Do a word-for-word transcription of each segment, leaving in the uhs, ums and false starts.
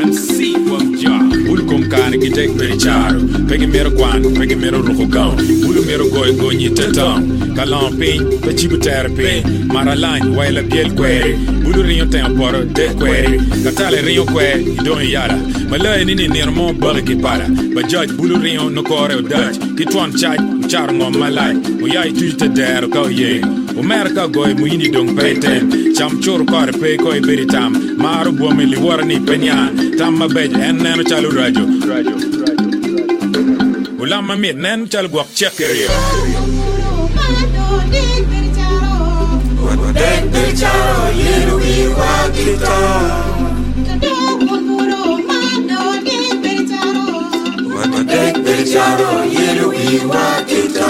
M C Wamja. Bulu kum kan gitek bericharo. Pegi mero kwan, pegi mero rokogan. Bulu mero goy gonyi tetan. Kalan pin, pechibu terpe. Maralan, waila piel kwere. Bulu rinyo temporo de kwere. Katale rinyo kwe, idon yara. Malay nini nirmo bagi kipara. Bajaj bulu rinyo no kore o daj. Kitwan chaj, uchar ngom malay. Uyay tujte der kau ye. Umerka goy muini dong peten. Cham chor kore pe koi beritam. Maru buome li warni penyan. Tam mabej en neno chalu rajo. Ulama mit neno chalu guak chekerio. Dek bicara yiru iwa kita. Dek bicara yiru iwa kita.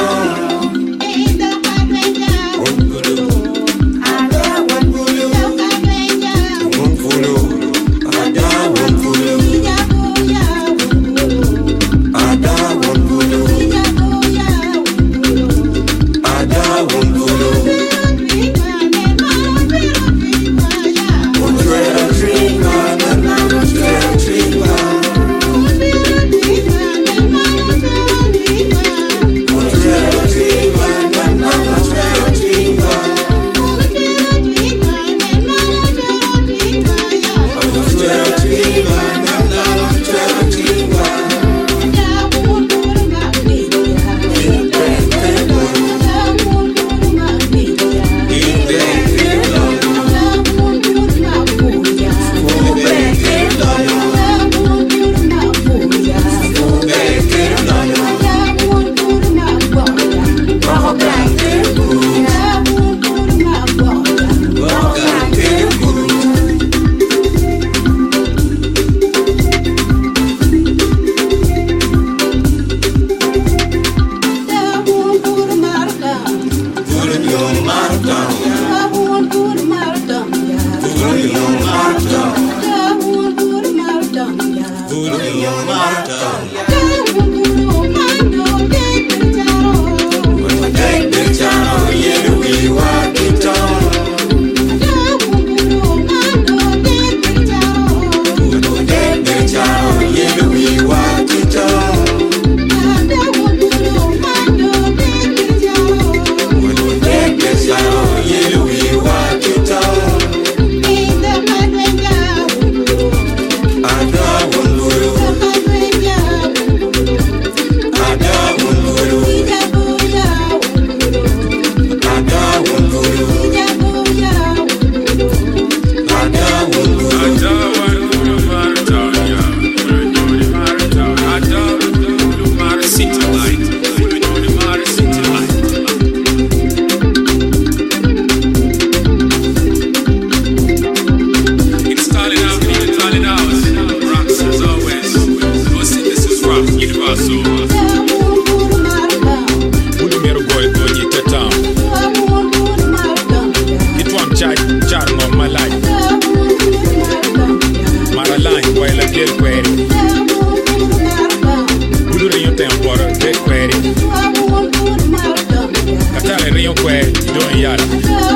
Katale rinyo kwe, idon yara.